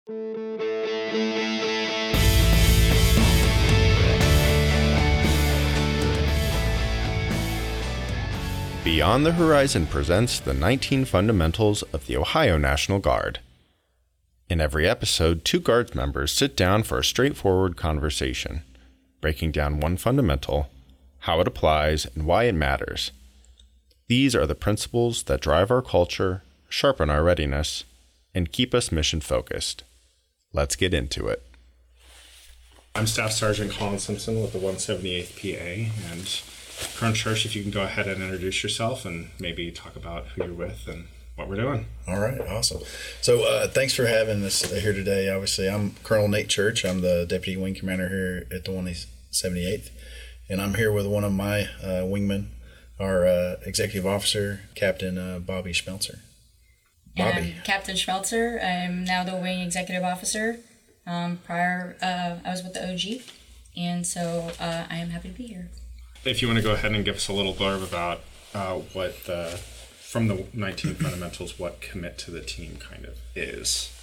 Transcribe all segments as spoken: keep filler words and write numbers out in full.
Beyond the Horizon presents the nineteen Fundamentals of the Ohio National Guard. In every episode, two Guards members sit down for a straightforward conversation, breaking down one fundamental, how it applies, and why it matters. These are the principles that drive our culture, sharpen our readiness, and keep us mission-focused. Let's get into it. I'm Staff Sergeant Colin Simpson with the one seventy-eighth P A, and Colonel Church, if you can go ahead and introduce yourself and maybe talk about who you're with and what we're doing. All right, awesome. So uh, thanks for having us here today. Obviously, I'm Colonel Nate Church. I'm the Deputy Wing Commander here at the one seventy-eighth, and I'm here with one of my uh, wingmen, our uh, Executive Officer, Captain uh, Bobby Schmelzer. Bobby. And I'm Captain Schmelzer. I'm now the Wing Executive Officer. Um, prior, uh, I was with the O G, and so uh, I am happy to be here. If you want to go ahead and give us a little blurb about uh, what the, from the nineteen fundamentals, what commit to the team kind of is.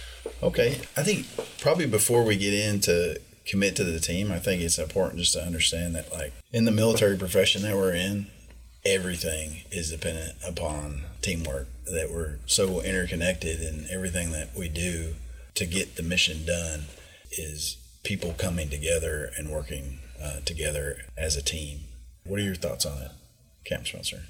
Okay. I think probably before we get into commit to the team, I think it's important just to understand that, like, in the military profession that we're in, everything is dependent upon teamwork, that we're so interconnected, and everything that we do to get the mission done is people coming together and working uh, together as a team. What are your thoughts on it, Captain Spencer?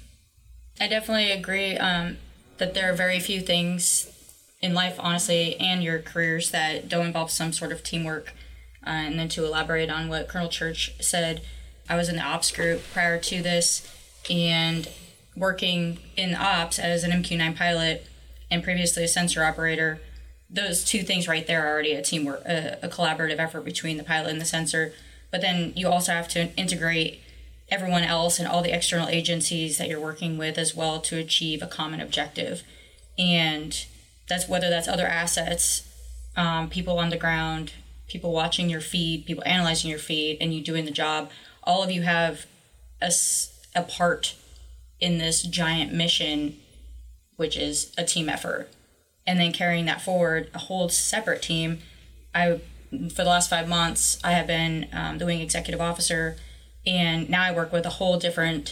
I definitely agree um, that there are very few things in life, honestly, and your careers that don't involve some sort of teamwork. Uh, and then to elaborate on what Colonel Church said, I was in the ops group prior to this, and working in ops as an M Q nine pilot and previously a sensor operator. Those two things right there are already a teamwork, a, a collaborative effort between the pilot and the sensor. But then you also have to integrate everyone else and all the external agencies that you're working with as well to achieve a common objective. And that's whether that's other assets, um, people on the ground, people watching your feed, people analyzing your feed, and you doing the job. All of you have a, a part in this giant mission, which is a team effort. And then carrying that forward, a whole separate team. I, for the last five months, I have been um, the Wing Executive Officer, and now I work with a whole different,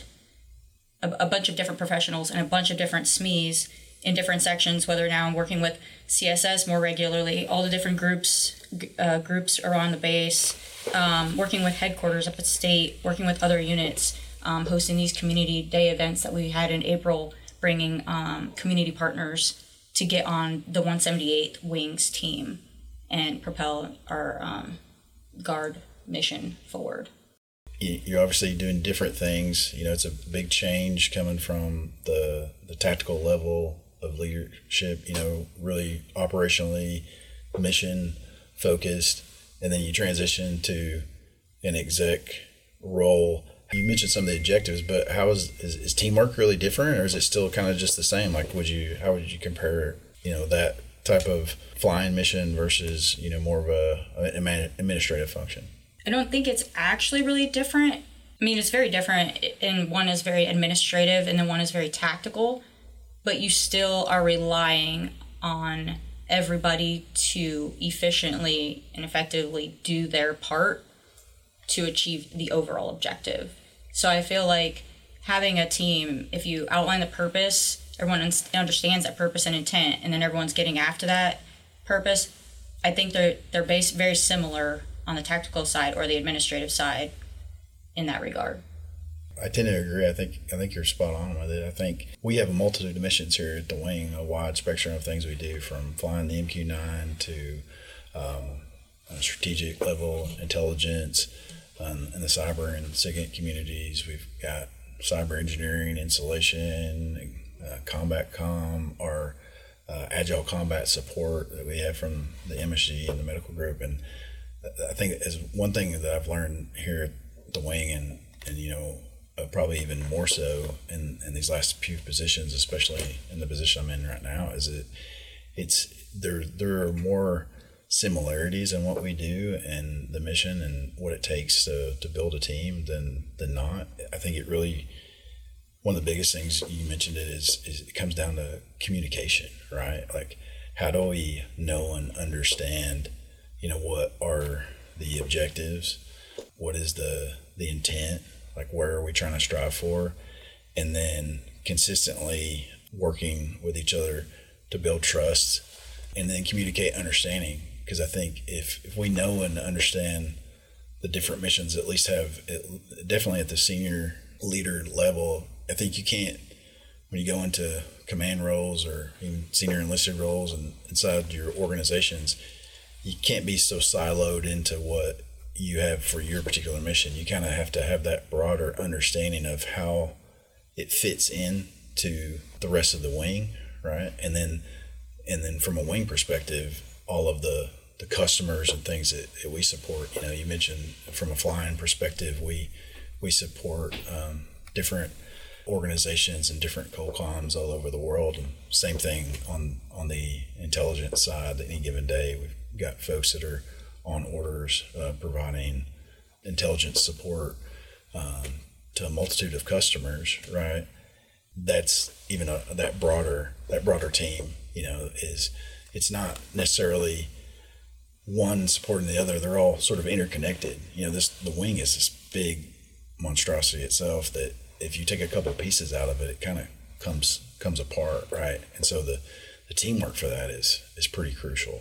a, a bunch of different professionals and a bunch of different S M Es in different sections, whether now I'm working with C S S more regularly, all the different groups uh, groups around the base, um, working with headquarters up at state, working with other units, um, hosting these community day events that we had in April, bringing um, community partners to get on the one seventy-eighth Wings team and propel our um, Guard mission forward. You're obviously doing different things. You know, it's a big change coming from the the tactical level of leadership, you know, really operationally mission focused, and then you transition to an exec role. You mentioned some of the objectives, but how is, is is teamwork really different, or is it still kind of just the same? Like, would you how would you compare, you know, that type of flying mission versus, you know, more of a, a administrative function? I don't think it's actually really different. I mean, it's very different, and one is very administrative, and then one is very tactical. But you still are relying on everybody to efficiently and effectively do their part to achieve the overall objective. So I feel like having a team, if you outline the purpose, everyone understands that purpose and intent, and then everyone's getting after that purpose, I think they're they're based very similar on the tactical side or the administrative side in that regard. I tend to agree. I think I think you're spot on with it. I think we have a multitude of missions here at the Wing, a wide spectrum of things we do, from flying the M Q nine to um, strategic level intelligence um, in the cyber and SIGINT communities. We've got cyber engineering, installation, uh, combat com, our uh, agile combat support that we have from the M S G and the medical group. And I think as one thing that I've learned here at the Wing, and, and you know, Uh, probably even more so in, in these last few positions, especially in the position I'm in right now, is that it's there there are more similarities in what we do and the mission and what it takes to, to build a team than than not. I think it really, one of the biggest things you mentioned it is, is it comes down to communication, right? Like how do we know and understand, you know, what are the objectives, what is the the intent, like where are we trying to strive for, and then consistently working with each other to build trust and then communicate understanding. Because I think if, if we know and understand the different missions, at least have it, definitely at the senior leader level, I think you can't, when you go into command roles or even senior enlisted roles and inside your organizations, you can't be so siloed into what you have for your particular mission. You kind of have to have that broader understanding of how it fits in to the rest of the wing, right? And then and then from a wing perspective, all of the the customers and things that, that we support. You know, you mentioned from a flying perspective, we we support um, different organizations and different colcoms all over the world. And same thing on on the intelligence side. Any given day, we've got folks that are on orders uh, providing intelligence support um, to a multitude of customers. Right. That's even a, that broader that broader team. You know, is it's not necessarily one supporting the other. They're all sort of interconnected. You know, this the wing is this big monstrosity itself that if you take a couple of pieces out of it, it kind of comes comes apart, right? And so the, the teamwork for that is is pretty crucial.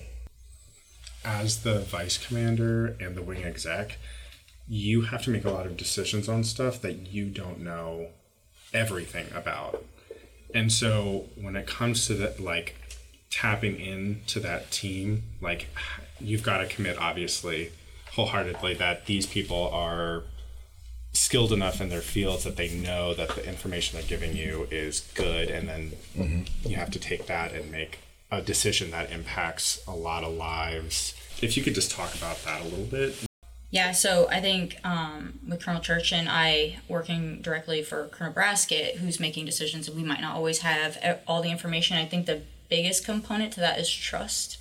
As the vice commander and the wing exec, you have to make a lot of decisions on stuff that you don't know everything about. And so when it comes to that, like tapping into that team, like you've got to commit obviously wholeheartedly that these people are skilled enough in their fields that they know that the information they're giving you is good, and then mm-hmm. you have to take that and make a decision that impacts a lot of lives. If you could just talk about that a little bit. Yeah, so I think um, with Colonel Church and I working directly for Colonel Braskett, who's making decisions, we might not always have all the information. I think the biggest component to that is trust,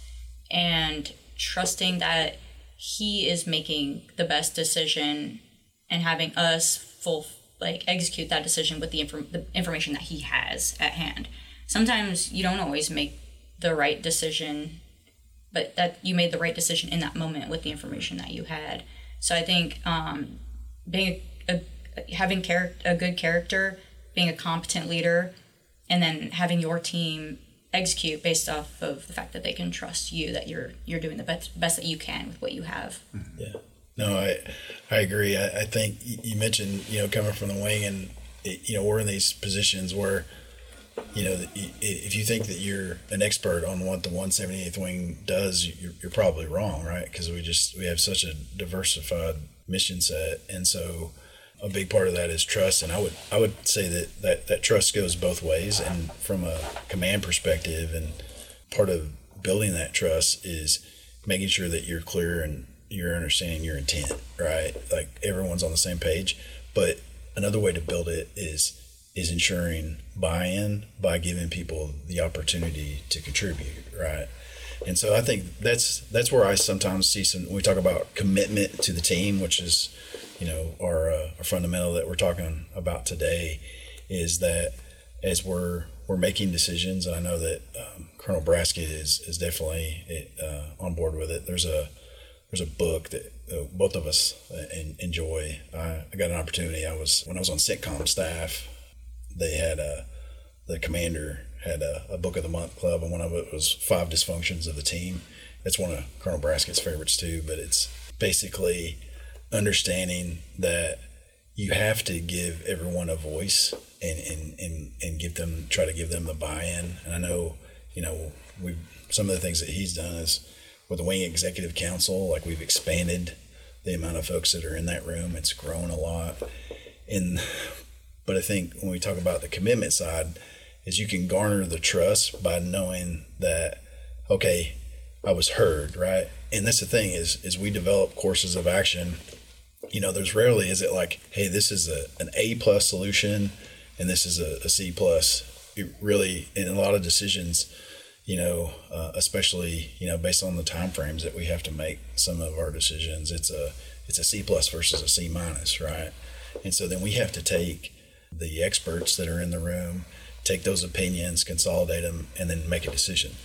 and trusting that he is making the best decision and having us full like execute that decision with the, inf- the information that he has at hand. Sometimes you don't always make the right decision, but that you made the right decision in that moment with the information that you had. So I think um, being a, a, having char- a good character, being a competent leader, and then having your team execute based off of the fact that they can trust you, that you're you're doing the best best that you can with what you have. Yeah. No, I I agree. I, I think you mentioned, you know, coming from the wing, and it, you know, we're in these positions where, you know, if you think that you're an expert on what the one seventy-eighth Wing does, you're, you're probably wrong, right? Because we just we have such a diversified mission set, and so a big part of that is trust. And I would I would say that that, that trust goes both ways. And from a command perspective, and part of building that trust is making sure that you're clear and you're understanding your intent, right? Like everyone's on the same page. But another way to build it is is ensuring buy-in by giving people the opportunity to contribute, right? And so I think that's that's where I sometimes see some, when we talk about commitment to the team, which is, you know, our, uh, our fundamental that we're talking about today, is that as we're we're making decisions, and I know that um, Colonel Braskett is is definitely uh, on board with it. There's a there's a book that uh, both of us in, enjoy. I, I got an opportunity. I was when I was on CENTCOM staff. They had a the commander had a, a book of the month club, and one of it was Five Dysfunctions of the Team. That's one of Colonel Braskett's favorites too. But it's basically understanding that you have to give everyone a voice and, and, and, and give them try to give them the buy-in. And I know, you know, we some of the things that he's done is with the Wing Executive Council, like we've expanded the amount of folks that are in that room. It's grown a lot. And but I think when we talk about the commitment side, is you can garner the trust by knowing that, okay, I was heard, right? And that's the thing is, is we develop courses of action. You know, there's rarely is it like, hey, this is a an A plus solution and this is a, a C plus. It really, in a lot of decisions, you know, uh, especially, you know, based on the time frames that we have to make some of our decisions, it's a it's a C plus versus a C minus, right? And so then we have to take the experts that are in the room, take those opinions, consolidate them, and then make a decision.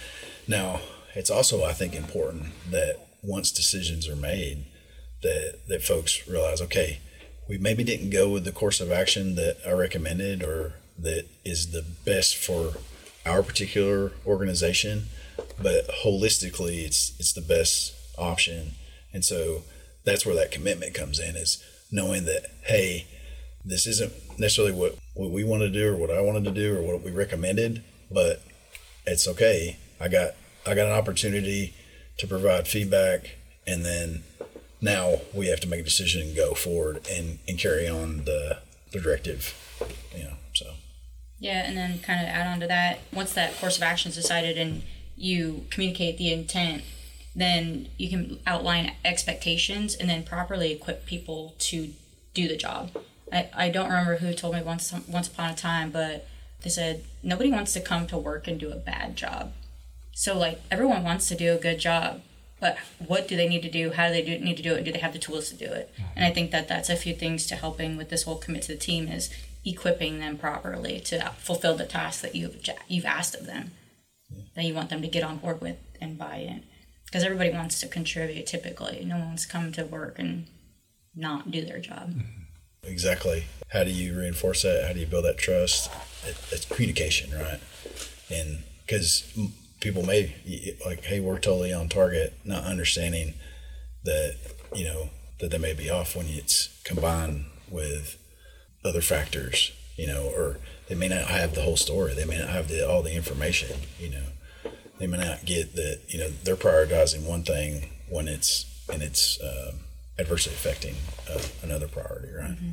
Now, it's also, I think, important that once decisions are made, that, that folks realize, okay, we maybe didn't go with the course of action that I recommended or that is the best for our particular organization, but holistically, it's it's the best option. And so that's where that commitment comes in, is knowing that, hey, this isn't necessarily what, what we want to do or what I wanted to do or what we recommended, but it's okay. I got I got an opportunity to provide feedback, and then now we have to make a decision and go forward and, and carry on the, the directive, you know, so. Yeah, and then kind of add on to that, once that course of action is decided and you communicate the intent, then you can outline expectations and then properly equip people to do the job. I, I don't remember who told me once once upon a time, but they said, nobody wants to come to work and do a bad job. So, like, everyone wants to do a good job, but what do they need to do? How do they do, need to do it? Do they have the tools to do it? And I think that that's a few things to helping with this whole commit to the team, is equipping them properly to fulfill the task that you've you've asked of them, that you want them to get on board with and buy in. Because everybody wants to contribute typically. No one wants to come to work and not do their job. Exactly. How do you reinforce that? How do you build that trust? It, it's communication, right? And because people may, like, hey, we're totally on target, not understanding that, you know, that they may be off when it's combined with other factors, you know, or they may not have the whole story. They may not have the, all the information, you know. They may not get that, you know, they're prioritizing one thing when it's, and it's uh, adversely affecting uh, another priority, right? Mm-hmm.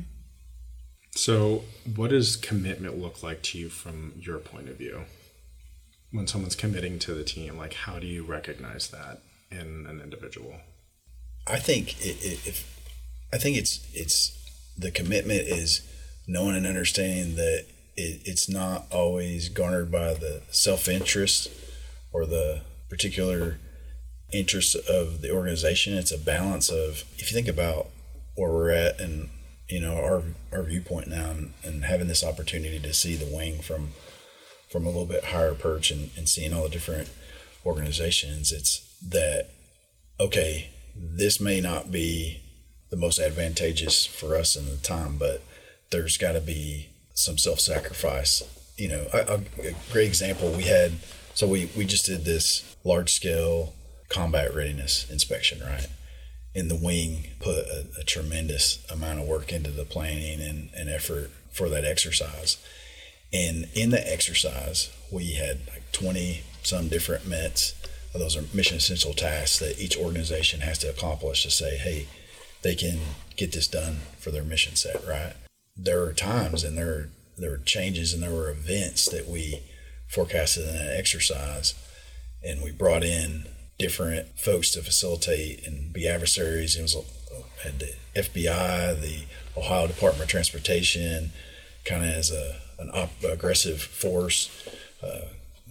So what does commitment look like to you from your point of view? When someone's committing to the team, like, how do you recognize that in an individual? I think it, it, if I think it's it's the commitment is knowing and understanding that it, it's not always garnered by the self-interest or the particular interest of the organization. It's a balance of, if you think about where we're at and, you know, our our viewpoint now, and, and having this opportunity to see the wing from from a little bit higher perch and, and seeing all the different organizations, it's that, okay, this may not be the most advantageous for us in the time, but there's got to be some self-sacrifice. You know, a, a great example we had, so we, we just did this large-scale combat readiness inspection, right? And the wing put a, a tremendous amount of work into the planning and, and effort for that exercise. And in the exercise, we had like twenty some different M E Ts. Those are mission essential tasks that each organization has to accomplish to say, hey, they can get this done for their mission set, right? There are times and there are, there were changes and there were events that we forecasted in that exercise, and we brought in different folks to facilitate and be adversaries. It was had the F B I, the Ohio Department of Transportation, kind of as a an op- aggressive force, uh,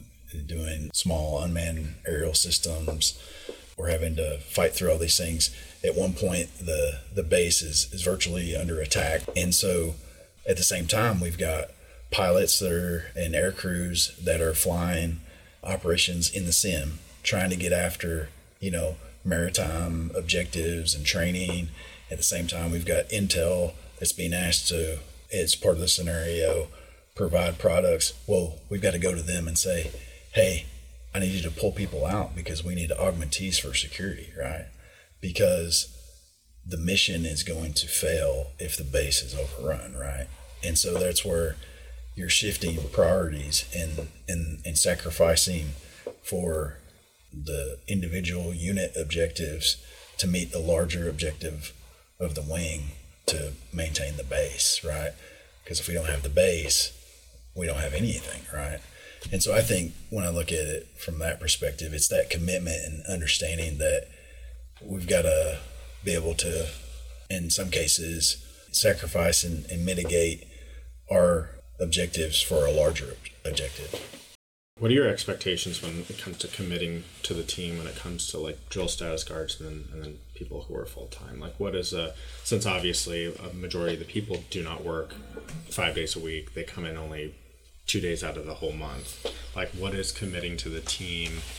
doing small unmanned aerial systems. We're having to fight through all these things. At one point, the the base is, is virtually under attack. And so at the same time, we've got pilots that are and air crews that are flying operations in the sim, trying to get after, you know, maritime objectives and training. At the same time, we've got intel that's being asked to, as part of the scenario, provide products. Well, we've got to go to them and say, hey, I need you to pull people out because we need augmentees for security, right? Because the mission is going to fail if the base is overrun, right? And so that's where you're shifting priorities and, and, and sacrificing for the individual unit objectives to meet the larger objective of the wing to maintain the base, right? Because if we don't have the base, we don't have anything, right? And so I think when I look at it from that perspective, it's that commitment and understanding that we've got to be able to, in some cases, sacrifice and, and mitigate our objectives for a larger objective. What are your expectations when it comes to committing to the team, when it comes to like drill status guards and then, and then people who are full-time? Like what is a, since obviously a majority of the people do not work five days a week, they come in only two days out of the whole month. Like what is committing to the team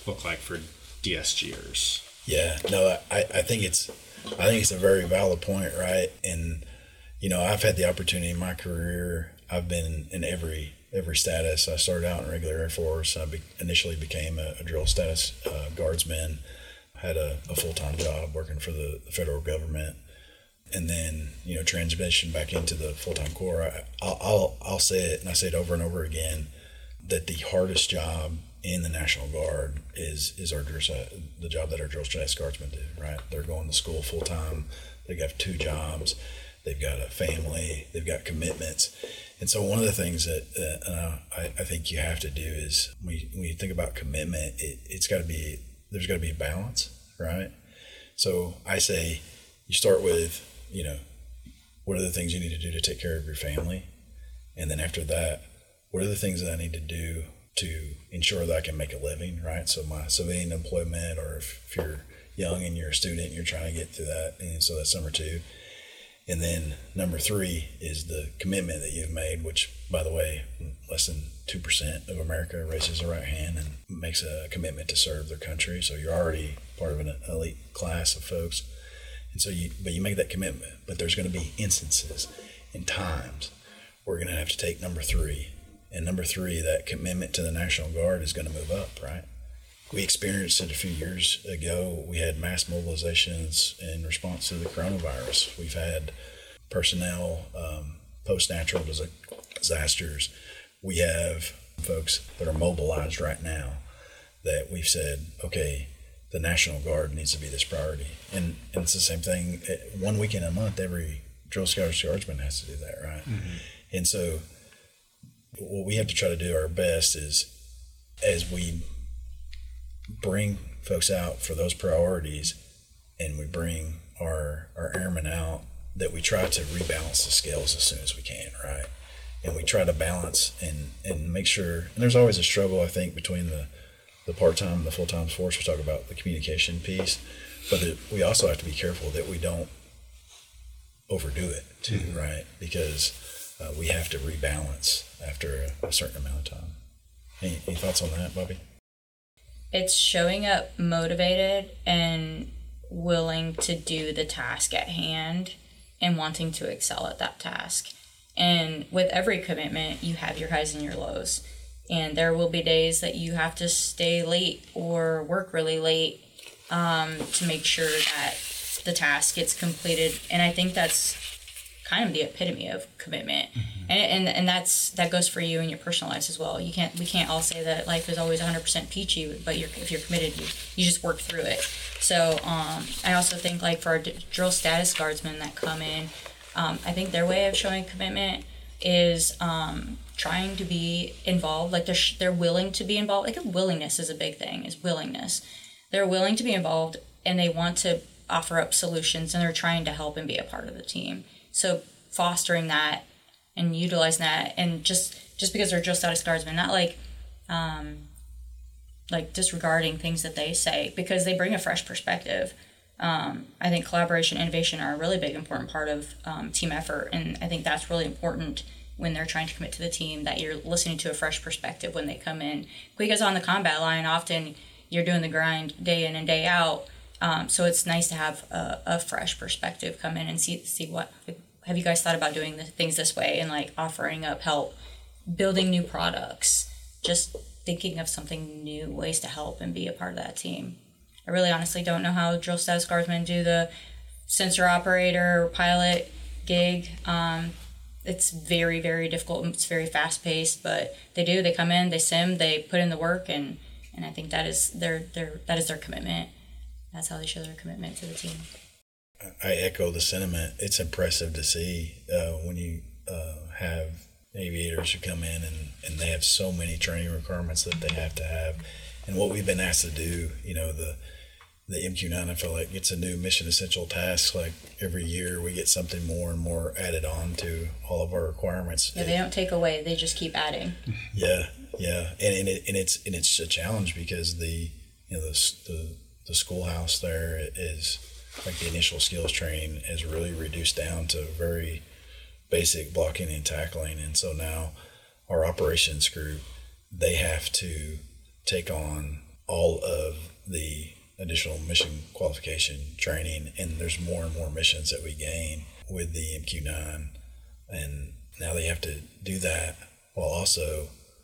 look like for DSGers? Yeah, no, I, I think it's I think it's a very valid point, right? And you know, I've had the opportunity in my career. I've been in every every status. I started out in regular Air Force. I be, initially became a, a drill status uh, guardsman. Had a, a full time job working for the, the federal government, and then you know transition back into the full time Corps. I, I'll, I'll I'll say it, and I say it over and over again, that the hardest job in the National Guard is is our drill, the job that our drill status guardsmen do. Right, they're going to school full time. They have two jobs. They've got a family. They've got commitments. And so one of the things that uh, I, I think you have to do is when you, when you think about commitment, it, it's got to be there's got to be a balance, right? So I say you start with you know what are the things you need to do to take care of your family, and then after that, what are the things that I need to do to ensure that I can make a living, right? So my civilian employment, or if, if you're young and you're a student and you're trying to get through that, and so that's number two. And then number three is the commitment that you've made, which, by the way, less than two percent of America raises their right hand and makes a commitment to serve their country. So you're already part of an elite class of folks. And so you, but you make that commitment, but there's going to be instances and times where we're going to have to take number three. And number three, that commitment to the National Guard is going to move up, right? We experienced it a few years ago. We had mass mobilizations in response to the coronavirus. We've had personnel um, post-natural disasters. We have folks that are mobilized right now that we've said, okay, the National Guard needs to be this priority. And, and it's the same thing. One weekend a month, every drill scouts guardsman has to do that, right? Mm-hmm. And so what we have to try to do our best is, as we bring folks out for those priorities and we bring our our airmen out, that we try to rebalance the scales as soon as we can, right? And we try to balance and, and make sure, and there's always a struggle, I think, between the, the part-time and the full-time force. We talk about the communication piece, but it, we also have to be careful that we don't overdo it too, mm-hmm. right? Because uh, we have to rebalance after a, a certain amount of time. Any, any thoughts on that, Bobby? It's showing up motivated and willing to do the task at hand and wanting to excel at that task. And with every commitment, you have your highs and your lows. And there will be days that you have to stay late or work really late um, to make sure that the task gets completed. And I think that's kind of the epitome of commitment. Mm-hmm. And, and and that's that goes for you in your personal lives as well. You can't we can't all say that life is always one hundred percent peachy, but you're, if you're committed, you, you just work through it. So um, I also think, like, for our d- drill status guardsmen that come in, um, I think their way of showing commitment is um, trying to be involved. Like, they're sh- they're willing to be involved. Like, willingness is a big thing. Is willingness. They're willing to be involved, and they want to offer up solutions, and they're trying to help and be a part of the team. So fostering that and utilizing that, and just just because they're drill status guardsmen, not like um, like disregarding things that they say, because they bring a fresh perspective. Um, I think collaboration and innovation are a really big, important part of um, team effort, and I think that's really important when they're trying to commit to the team, that you're listening to a fresh perspective when they come in. Because on the combat line, often you're doing the grind day in and day out, um, so it's nice to have a, a fresh perspective come in and see see what. Have you guys thought about doing the things this way, and like offering up help, building new products, just thinking of something new, ways to help and be a part of that team? I really honestly don't know how drill status guardsmen do the sensor operator or pilot gig. Um, it's very, very difficult. It's very fast paced, but they do. They come in, they sim, they put in the work, and, and I think that is their their that is their commitment. That's how they show their commitment to the team. I echo the sentiment. It's impressive to see uh, when you uh, have aviators who come in and, and they have so many training requirements that they have to have. And what we've been asked to do, you know, the the M Q nine, I feel like it's a new mission essential task. Like every year we get something more and more added on to all of our requirements. Yeah, they don't take away, they just keep adding. Yeah, yeah. And, and, it, and, it's, and it's a challenge because the, you know, the, the, the schoolhouse there is... like the initial skills training is really reduced down to very basic blocking and tackling. And so now our operations group, they have to take on all of the additional mission qualification training, and there's more and more missions that we gain with the M Q nine, and now they have to do that while also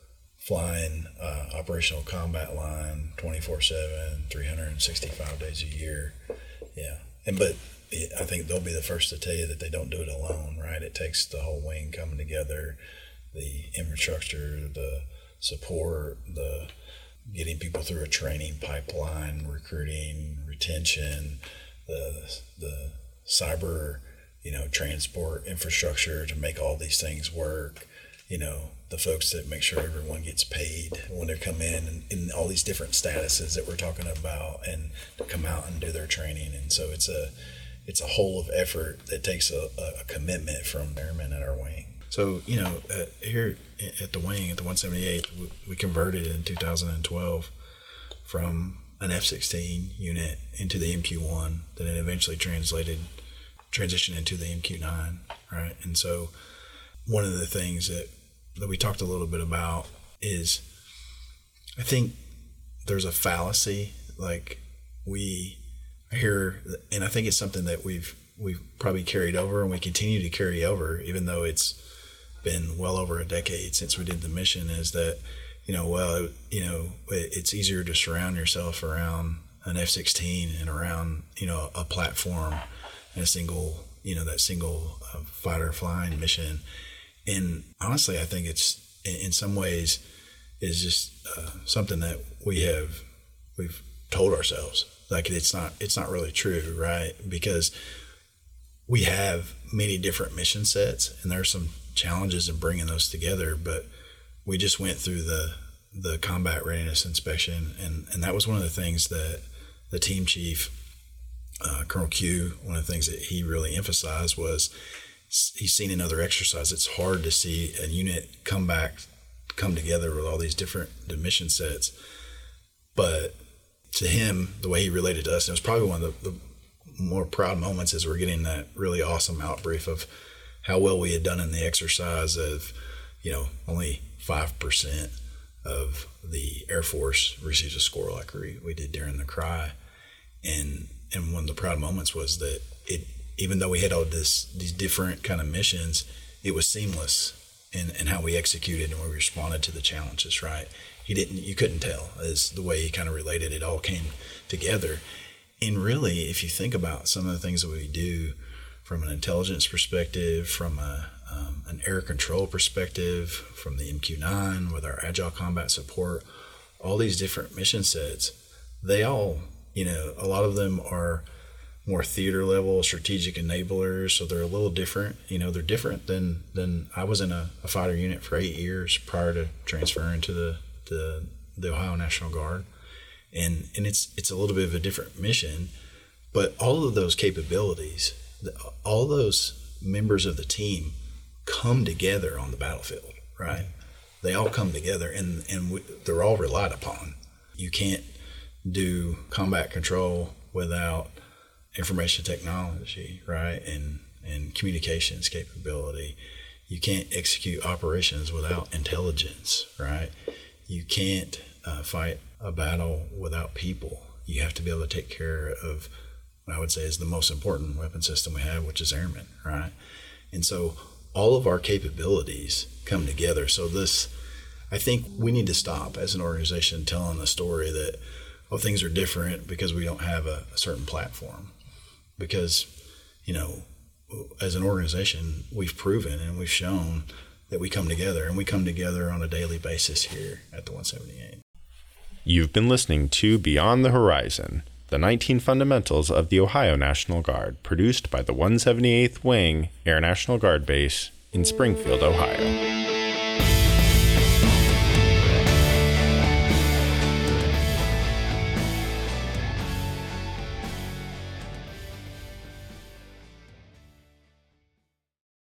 flying uh, operational combat line twenty-four seven, three hundred sixty-five days a year. Yeah, and but it, I think they'll be the first to tell you that they don't do it alone, right? It takes the whole wing coming together, the infrastructure, the support, the getting people through a training pipeline, recruiting, retention, the the cyber, you know, transport infrastructure to make all these things work. You know, the folks that make sure everyone gets paid when they come in, and in all these different statuses that we're talking about, and to come out and do their training. And so it's a it's a whole of effort that takes a, a commitment from airmen at our wing. So, you know, uh, here at the wing, at the one seventy-eighth, we, we converted in two thousand twelve from an F sixteen unit into the M Q one, that it eventually translated, transitioned into the M Q nine, right? And so one of the things that, that we talked a little bit about is, I think there's a fallacy, like we hear, and I think it's something that we've we've probably carried over, and we continue to carry over, even though it's been well over a decade since we did the mission, is that, you know, well, you know, it's easier to surround yourself around an F sixteen and around, you know, a platform and a single, you know, that single uh, fighter flying mission. And honestly, I think it's, in some ways, is just uh, something that we have, we've told ourselves, like it's not, it's not really true, right? Because we have many different mission sets, and there are some challenges in bringing those together, but we just went through the the combat readiness inspection, and and that was one of the things that the team chief, uh, Colonel Q, one of the things that he really emphasized was he's seen in other exercises, it's hard to see a unit come back, come together with all these different mission sets, but to him, the way he related to us, and it was probably one of the, the more proud moments as we're getting that really awesome outbrief of how well we had done in the exercise of, you know, only five percent of the Air Force receives a score like we, we did during the C R I. And and one of the proud moments was that it, even though we had all this these different kind of missions, it was seamless in, in how we executed and we responded to the challenges, right? He didn't, you couldn't tell, as the way he kind of related, it all came together. And really, if you think about some of the things that we do from an intelligence perspective, from a, um, an air control perspective, from the M Q nine with our agile combat support, all these different mission sets, they all, you know, a lot of them are more theater level strategic enablers, so they're a little different. You know, they're different than than I was in a, a fighter unit for eight years prior to transferring to the the, the Ohio National Guard, and and it's it's a little bit of a different mission, but all of those capabilities, all those members of the team come together on the battlefield, right? They all come together, and and we, they're all relied upon. You can't do combat control without information technology, right? And and communications capability. You can't execute operations without intelligence, right? You can't uh, fight a battle without people. You have to be able to take care of what I would say is the most important weapon system we have, which is airmen, right? And so all of our capabilities come together. So this, I think we need to stop as an organization telling the story that, oh, things are different because we don't have a, a certain platform. Because, you know, as an organization, we've proven and we've shown that we come together, and we come together on a daily basis here at the one seventy-eight. You've been listening to Beyond the Horizon, the nineteen Fundamentals of the Ohio National Guard, produced by the one seventy-eighth Wing Air National Guard Base in Springfield, Ohio.